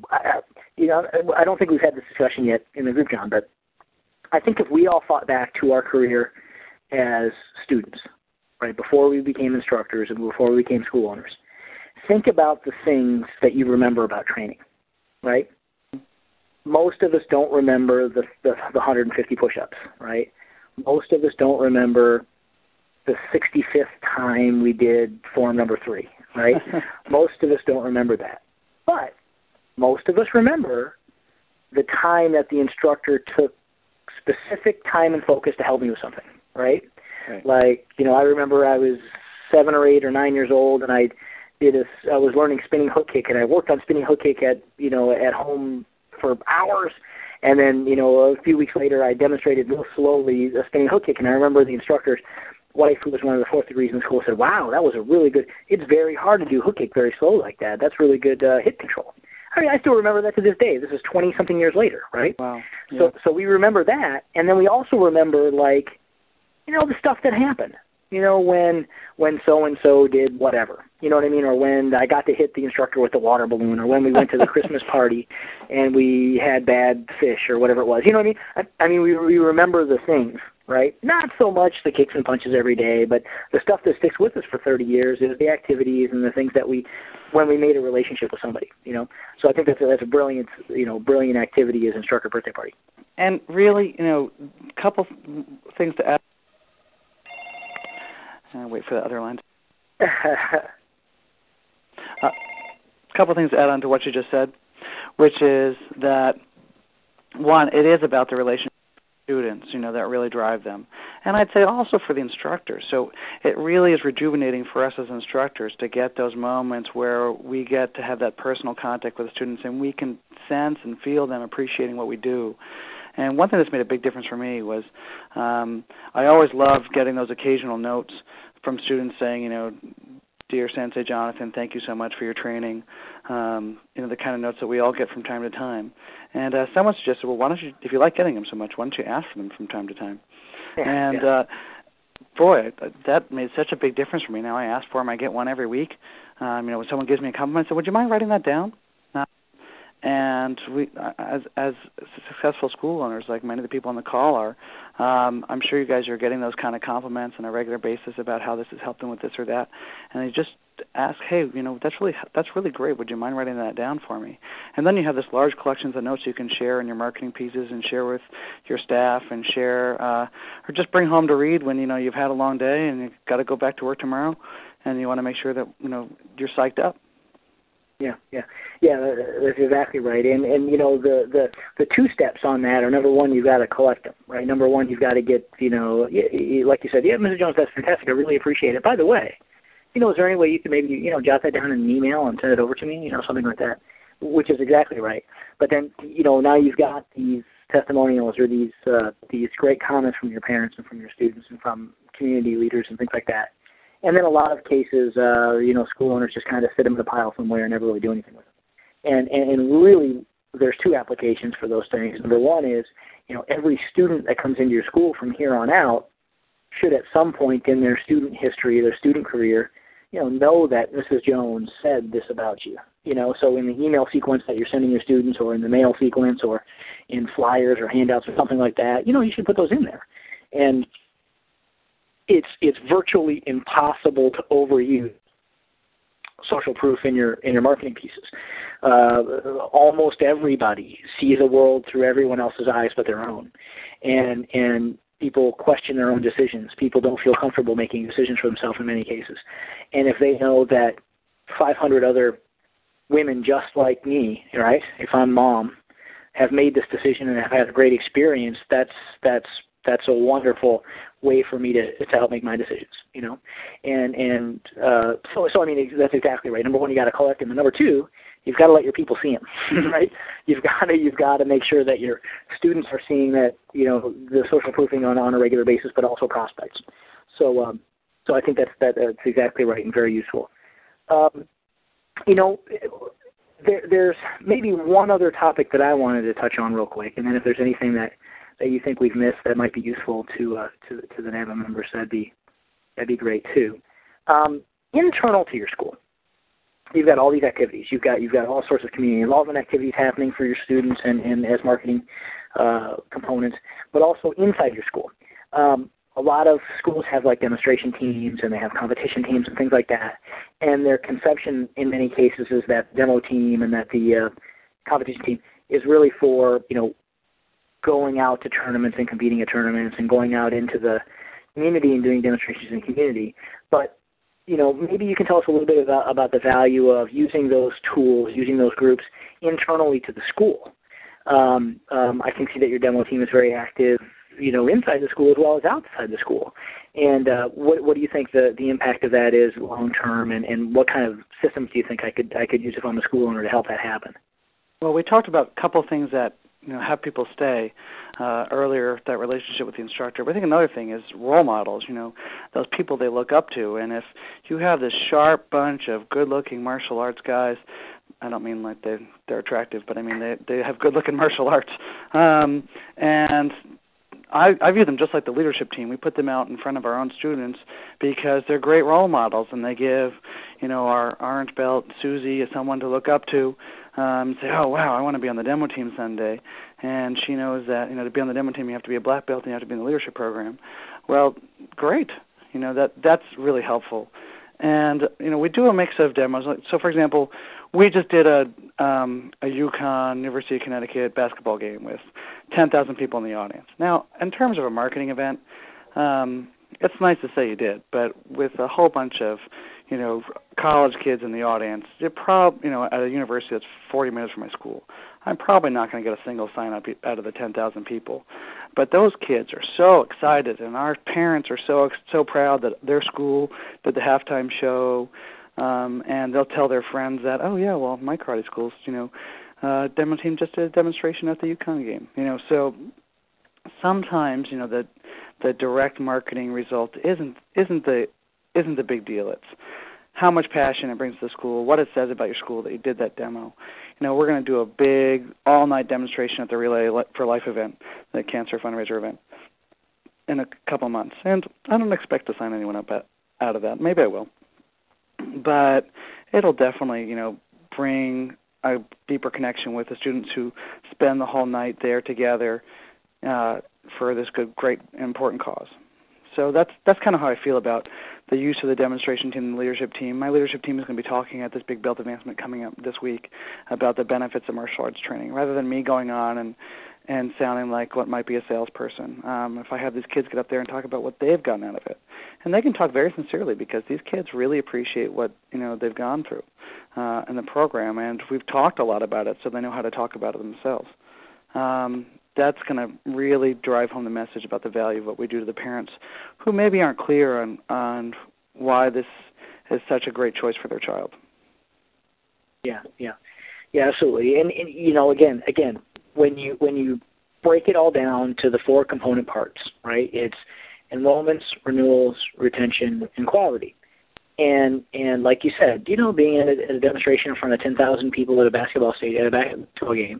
I don't think we've had this discussion yet in the group, John, but I think if we all thought back to our career as students, right, before we became instructors and before we became school owners, think about the things that you remember about training, right? Most of us don't remember the 150 push-ups, right? Most of us don't remember the 65th time we did form number 3, right? Most of us don't remember that. But most of us remember the time that the instructor took specific time and focus to help me with something, right? Like, I remember I was 7 or 8 or 9 years old, and I was learning spinning hook kick, and I worked on spinning hook kick at home for hours, and then, a few weeks later I demonstrated real slowly a spinning hook kick, and I remember the instructor's wife, who was one of the 4th degrees in the school, said, wow, that was a really good, it's very hard to do hook kick very slow like that. That's really good hip control. I still remember that to this day. This is 20-something years later, right? Wow. Yeah. So we remember that, and then we also remember, the stuff that happened. When so-and-so did whatever, you know what I mean? Or when I got to hit the instructor with the water balloon, or when we went to the Christmas party and we had bad fish or whatever it was. You know what I mean? We remember the things, right? Not so much the kicks and punches every day, but the stuff that sticks with us for 30 years is the activities and the things that when we made a relationship with somebody, So I think that's a brilliant, brilliant activity as instructor birthday party. And really, a couple things to add. Wait for the other line. A couple things to add on to what you just said, which is that, one, it is about the relationship with students, that really drive them. And I'd say also for the instructors. So it really is rejuvenating for us as instructors to get those moments where we get to have that personal contact with the students and we can sense and feel them appreciating what we do. And one thing that's made a big difference for me was I always loved getting those occasional notes from students saying, dear Sensei Jonathan, thank you so much for your training, the kind of notes that we all get from time to time. And someone suggested, well, why don't you, if you like getting them so much, why don't you ask for them from time to time? Boy, that made such a big difference for me. Now I ask for them. I get one every week. When someone gives me a compliment, I say, would you mind writing that down? And we, as successful school owners, like many of the people on the call are, I'm sure you guys are getting those kind of compliments on a regular basis about how this has helped them with this or that. And they just ask, hey, that's really great. Would you mind writing that down for me? And then you have this large collections of notes you can share in your marketing pieces and share with your staff and share, or just bring home to read when you've had a long day and you've got to go back to work tomorrow, and you want to make sure that you're psyched up. Yeah, that's exactly right. And the 2 steps on that are, number one, you've got to collect them, right? Number one, you've got to get, like you said, yeah, Mrs. Jones, that's fantastic. I really appreciate it. By the way, is there any way you could maybe, jot that down in an email and send it over to me, something like that, which is exactly right. But then, now you've got these testimonials or these great comments from your parents and from your students and from community leaders and things like that. And then a lot of cases, school owners just kind of sit them in a pile somewhere and never really do anything with them. And really, there's two applications for those things. Number one is, every student that comes into your school from here on out should at some point in their student history, their student career, know that Mrs. Jones said this about you. So in the email sequence that you're sending your students, or in the mail sequence, or in flyers or handouts or something like that, you should put those in there. And it's virtually impossible to overuse social proof in your marketing pieces. Almost everybody sees a world through everyone else's eyes but their own, and people question their own decisions. People don't feel comfortable making decisions for themselves in many cases. And if they know that 500 other women just like me, right, if I'm mom, have made this decision and have had a great experience, that's a wonderful way for me to help make my decisions, So I mean, that's exactly right. Number one, you got to collect them, and number two, you've got to let your people see them, right? You've got to make sure that your students are seeing that, the social proofing on a regular basis, but also prospects. So I think that's exactly right and very useful. There's maybe one other topic that I wanted to touch on real quick, and then if there's anything that you think we've missed that might be useful to the NAVA members, that'd be great too. Internal to your school, you've got all these activities. You've got all sorts of community involvement activities happening for your students and as marketing components, but also inside your school. A lot of schools have like demonstration teams, and they have competition teams and things like that. And their conception in many cases is that demo team and that the competition team is really for, going out to tournaments and competing at tournaments and going out into the community and doing demonstrations in the community. But, maybe you can tell us a little bit about the value of using those tools, using those groups internally to the school. I can see that your demo team is very active, inside the school as well as outside the school. And what do you think the impact of that is long term, and what kind of systems do you think I could use if I'm a school owner to help that happen? Well, we talked about a couple of things that have people stay earlier, that relationship with the instructor. But I think another thing is role models, those people they look up to. And if you have this sharp bunch of good-looking martial arts guys, I don't mean like they're attractive, but I mean they have good-looking martial arts. And I view them just like the leadership team. We put them out in front of our own students because they're great role models, and they give, our orange belt Susie as someone to look up to. Say, oh, wow, I want to be on the demo team someday. And she knows that, to be on the demo team, you have to be a black belt and you have to be in the leadership program. Well, great. That's really helpful. And, we do a mix of demos. So, for example, we just did a UConn, University of Connecticut basketball game with 10,000 people in the audience. Now, in terms of a marketing event, it's nice to say you did, but with a whole bunch of, college kids in the audience, you're at a university that's 40 minutes from my school, I'm probably not going to get a single sign-up out of the 10,000 people. But those kids are so excited, and our parents are so proud that their school did the halftime show, and they'll tell their friends that, oh, yeah, well, my karate school's, demo team just did a demonstration at the UConn game. So sometimes, the direct marketing result isn't the big deal. It's how much passion it brings to the school, what it says about your school that you did that demo. We're going to do a big all-night demonstration at the Relay for Life event, the cancer fundraiser event, in a couple months. And I don't expect to sign anyone up out of that. Maybe I will. But it'll definitely, bring a deeper connection with the students who spend the whole night there together for this good, great, important cause. So that's kind of how I feel about the use of the demonstration team and the leadership team. My leadership team is going to be talking at this big belt advancement coming up this week about the benefits of martial arts training, rather than me going on and sounding like what might be a salesperson. If I have these kids get up there and talk about what they've gotten out of it. And they can talk very sincerely because these kids really appreciate what, they've gone through in the program. And we've talked a lot about it, so they know how to talk about it themselves. That's going to really drive home the message about the value of what we do to the parents who maybe aren't clear on why this is such a great choice for their child. Yeah, absolutely. And again, when you break it all down to the 4 component parts, right? It's enrollments, renewals, retention, and quality. And like you said, being at a demonstration in front of 10,000 people at a basketball stadium, at a basketball game,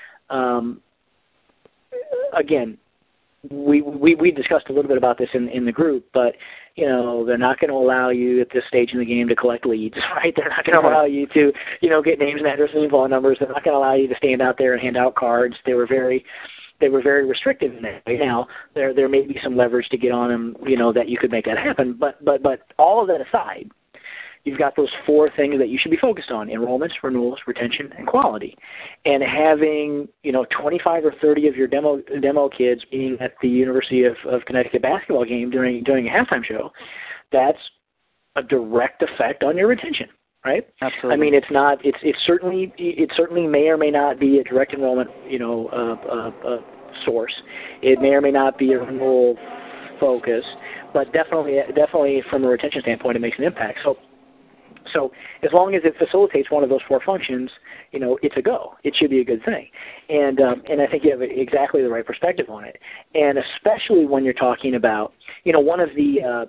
again, we discussed a little bit about this in the group, but they're not going to allow you at this stage in the game to collect leads, right? They're not going to allow you to get names and addresses and phone numbers. They're not going to allow you to stand out there and hand out cards. They were very restrictive in that. Now there may be some leverage to get on them, that you could make that happen. But all of that aside, you've got those 4 things that you should be focused on: enrollments, renewals, retention, and quality. And having 25 or 30 of your demo kids being at the University of Connecticut basketball game during a halftime show, that's a direct effect on your retention. Right? Absolutely. I mean, it's not. It certainly may or may not be a direct enrollment, source. It may or may not be a renewal focus, but definitely from a retention standpoint, it makes an impact. So as long as it facilitates one of those 4 functions, it's a go. It should be a good thing, and I think you have exactly the right perspective on it, and especially when you're talking about, one of the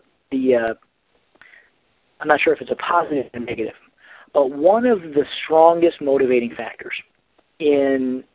I'm not sure if it's a positive or negative, but one of the strongest motivating factors in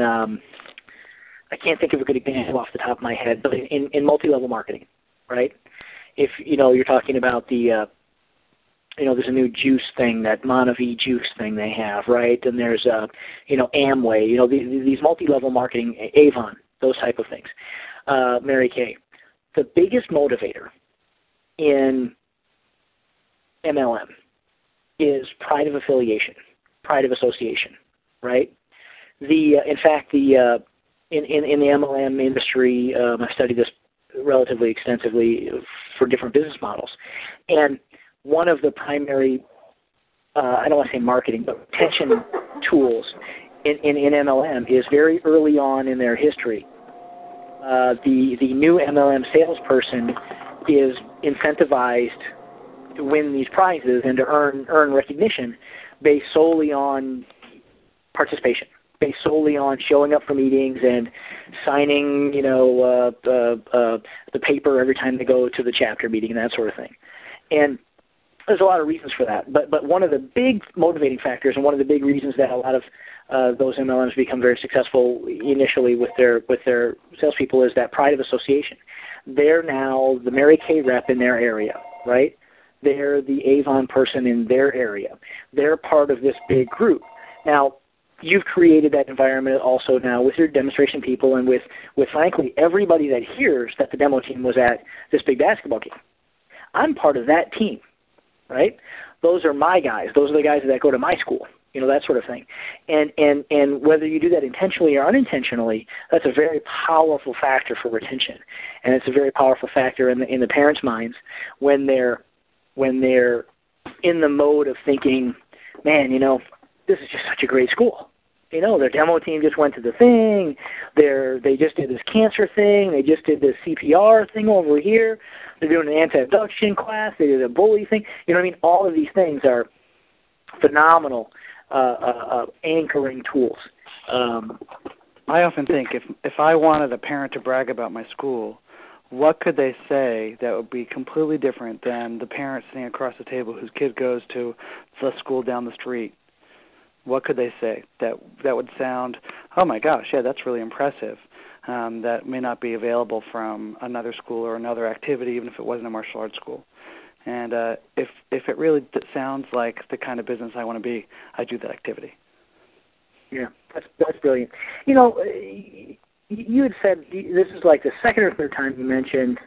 I can't think of a good example off the top of my head, but in multi-level marketing, right? If you're talking about the there's a new juice thing, that Monavie juice thing they have, right? And there's Amway, these multi-level marketing, Avon, those type of things. Mary Kay, the biggest motivator in MLM is pride of affiliation, pride of association, right? In the MLM industry, I've studied this relatively extensively for different business models, and one of the primary, I don't want to say marketing, but retention tools in MLM is very early on in their history. The new MLM salesperson is incentivized to win these prizes and to earn recognition based solely on participation, based solely on showing up for meetings and signing, the paper every time they go to the chapter meeting and that sort of thing. And there's a lot of reasons for that, but one of the big motivating factors and one of the big reasons that a lot of those MLMs become very successful initially with their salespeople is that pride of association. They're now the Mary Kay rep in their area, right? They're the Avon person in their area. They're part of this big group. Now, you've created that environment also now with your demonstration people and with frankly, everybody that hears that the demo team was at this big basketball game. I'm part of that team, right? Those are my guys. Those are the guys that go to my school, that sort of thing. And whether you do that intentionally or unintentionally, that's a very powerful factor for retention. And it's a very powerful factor in the parents' minds when they're in the mode of thinking, man, this is just such a great school. Their demo team just went to the thing. They just did this cancer thing. They just did this CPR thing over here. They're doing an anti-abduction class. They did a bully thing. All of these things are phenomenal anchoring tools. I often think if I wanted a parent to brag about my school, what could they say that would be completely different than the parent sitting across the table whose kid goes to the school down the street? What could they say that would sound, oh my gosh, yeah, that's really impressive, that may not be available from another school or another activity, even if it wasn't a martial arts school? And if it really sounds like the kind of business I want to be, I do that activity. Yeah, that's brilliant. You had said, this is like the second or third time you mentioned,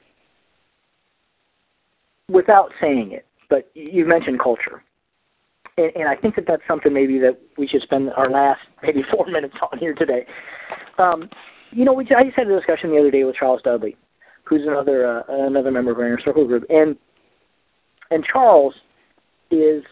without saying it, but you mentioned culture. And I think that's something maybe that we should spend our last maybe 4 minutes on here today. I just had a discussion the other day with Charles Dudley, who's another member of our Inner Circle group. And Charles is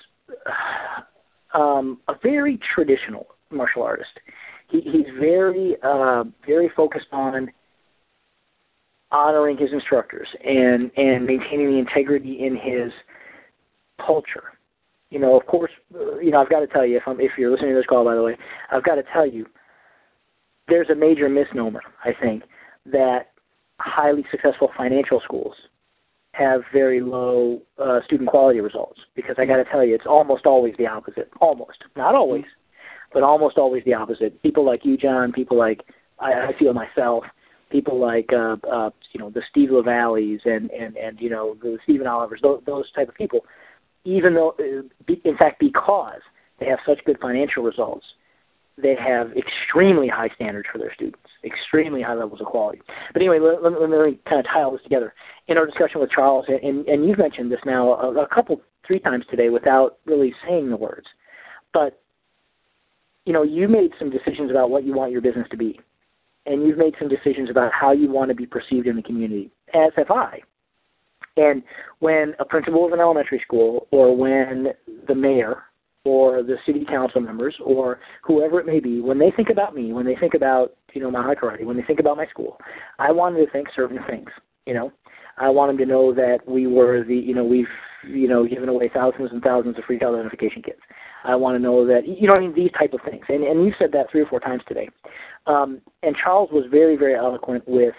a very traditional martial artist. He's very focused on honoring his instructors and maintaining the integrity in his culture. Of course, I've got to tell you, if you're listening to this call, by the way, I've got to tell you, there's a major misnomer, I think, that highly successful financial schools have very low student quality results, because I got to tell you, it's almost always the opposite. Almost. Not always, but almost always the opposite. People like you, John, people like I feel myself, people like the Steve LaValleys and the Stephen Olivers, those type of people, even though, in fact, because they have such good financial results, they have extremely high standards for their students, extremely high levels of quality. But anyway, let me kind of tie all this together. In our discussion with Charles, and you've mentioned this now three times today without really saying the words, but, you made some decisions about what you want your business to be, and you've made some decisions about how you want to be perceived in the community, as have I. And when a principal of an elementary school, or when the mayor or the city council members or whoever it may be, when they think about me, when they think about, Mahai Karate, when they think about my school, I want them to think certain things, I want them to know that we were we've given away thousands and thousands of free child identification kits. I want to know that, these type of things. And you said that 3 or 4 times today. And Charles was very, very eloquent with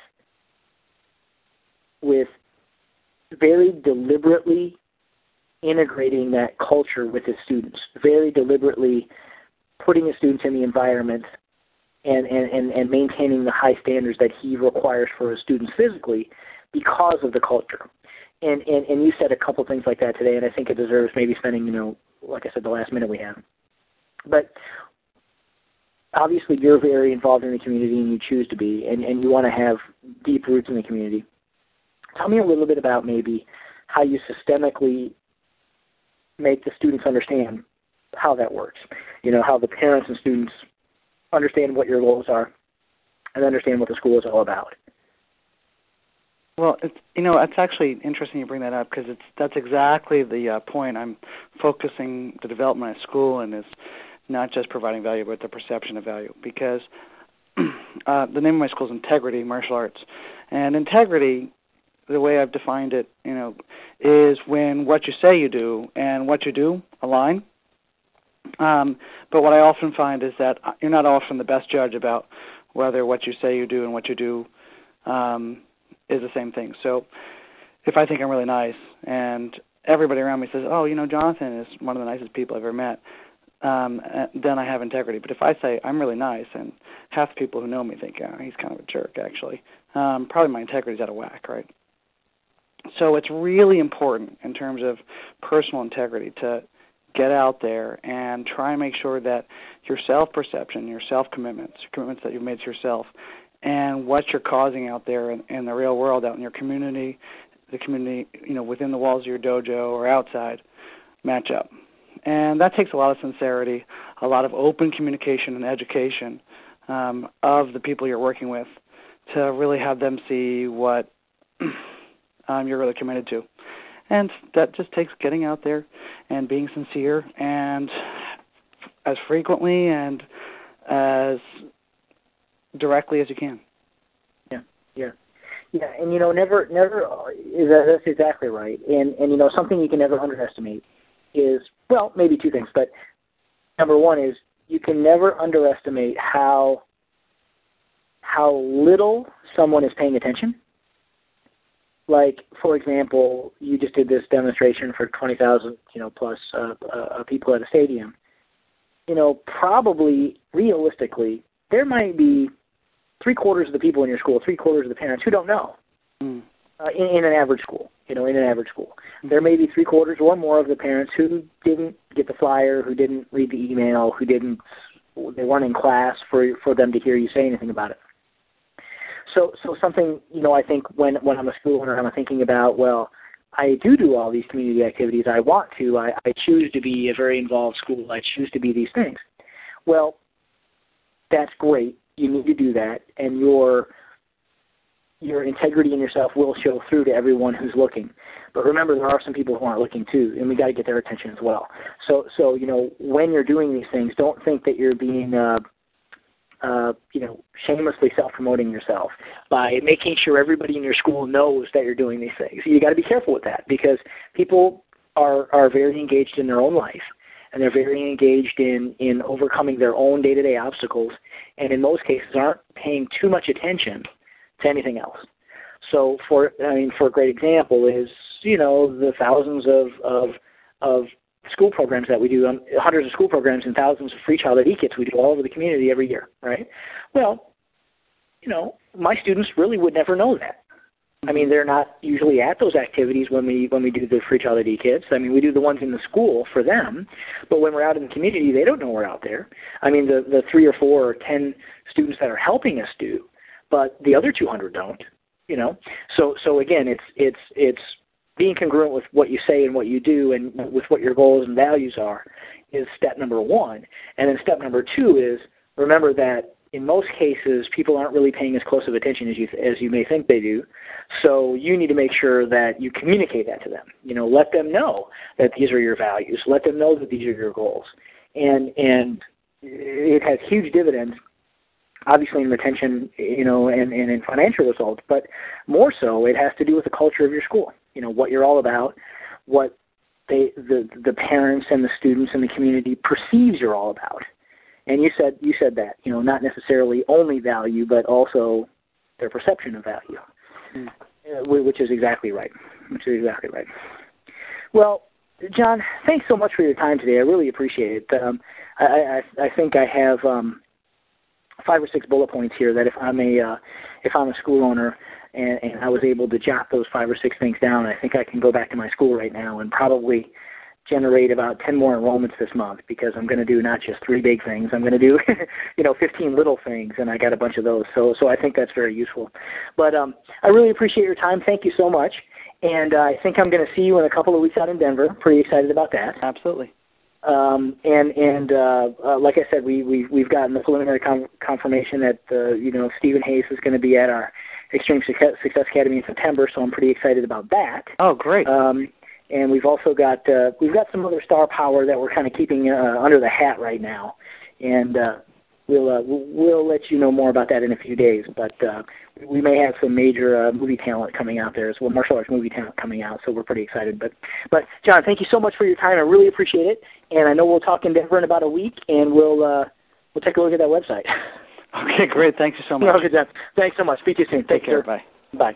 very deliberately integrating that culture with his students, very deliberately putting his students in the environment and maintaining the high standards that he requires for his students physically because of the culture. And you said a couple things like that today, and I think it deserves maybe spending, like I said, the last minute we have. But obviously you're very involved in the community, and you choose to be, and you want to have deep roots in the community. Tell me a little bit about maybe how you systemically make the students understand how that works. How the parents and students understand what your goals are and understand what the school is all about. Well, it's actually interesting you bring that up, because that's exactly the point. I'm focusing the development at school, and is not just providing value, but the perception of value. Because the name of my school is Integrity Martial Arts, and integrity, the way I've defined it, is when what you say you do and what you do align. But what I often find is that you're not often the best judge about whether what you say you do and what you do is the same thing. So if I think I'm really nice and everybody around me says, oh, Jonathan is one of the nicest people I've ever met, then I have integrity. But if I say I'm really nice and half the people who know me think, he's kind of a jerk, actually, probably my integrity's out of whack, right? So it's really important in terms of personal integrity to get out there and try and make sure that your self-perception, your self-commitments, commitments that you've made to yourself, and what you're causing out there in the real world, out in your community, the community, within the walls of your dojo or outside, match up. And that takes a lot of sincerity, a lot of open communication and education of the people you're working with to really have them see what you're really committed to. And that just takes getting out there and being sincere, and as frequently and as directly as you can. Yeah. And never. That's exactly right. And something you can never underestimate is, well, maybe 2 things, but number 1 is you can never underestimate how little someone is paying attention. Like, for example, you just did this demonstration for 20,000, plus people at a stadium. Probably, realistically, there might be 3/4 of the people in your school, 3/4 of the parents who don't know. In an average school, There may be 3/4 or more of the parents who didn't get the flyer, who didn't read the email, they weren't in class for them to hear you say anything about it. So something, I think when I'm a school owner, I'm thinking about, well, I do all these community activities. I want to. I choose to be a very involved school. I choose to be these things. Well, that's great. You need to do that, and your integrity in yourself will show through to everyone who's looking. But remember, there are some people who aren't looking too, and we got to get their attention as well. So when you're doing these things, don't think that you're being shamelessly self-promoting yourself by making sure everybody in your school knows that you're doing these things. You got to be careful with that, because people are very engaged in their own life, and they're very engaged in overcoming their own day-to-day obstacles, and in most cases aren't paying too much attention to anything else. So for a great example is, the thousands of school programs that we do, hundreds of school programs and thousands of free child ID kits we do all over the community every year, right? Well, my students really would never know that. I mean, they're not usually at those activities when we do the free child ID kits. I mean, we do the ones in the school for them, but when we're out in the community, they don't know we're out there. I mean, the 3 or 4 or 10 students that are helping us do, but the other 200 don't. So again, it's being congruent with what you say and what you do, and with what your goals and values are, is step number 1. And then step number 2 is remember that in most cases, people aren't really paying as close of attention as you may think they do. So you need to make sure that you communicate that to them. Let them know that these are your values. Let them know that these are your goals. And it has huge dividends, obviously in retention, and in financial results, but more so it has to do with the culture of your school. What you're all about, what the parents and the students and the community perceives you're all about. And you said that, not necessarily only value, but also their perception of value, which is exactly right. Well, John, thanks so much for your time today. I really appreciate it. I think I have 5 or 6 bullet points here that if I'm a school owner and I was able to jot those 5 or 6 things down, I think I can go back to my school right now and probably generate about 10 more enrollments this month, because I'm going to do not just 3 big things. I'm going to do, 15 little things, and I got a bunch of those. So I think that's very useful. But I really appreciate your time. Thank you so much. And I think I'm going to see you in a couple of weeks out in Denver. Pretty excited about that. Absolutely. And like I said, we've gotten the preliminary confirmation that Stephen Hayes is going to be at our Extreme Success Academy in September. So I'm pretty excited about that. Oh, great. And we've also got some other star power that we're kind of keeping under the hat right now, and we'll let you know more about that in a few days. But we may have some major movie talent coming out there as well, martial arts movie talent coming out. So we're pretty excited. But John, thank you so much for your time. I really appreciate it, and I know we'll talk in Denver in about a week, and we'll take a look at that website. Okay, great. Thank you so much. Okay, John. Thanks so much. Speak to you soon. Take care. Bye.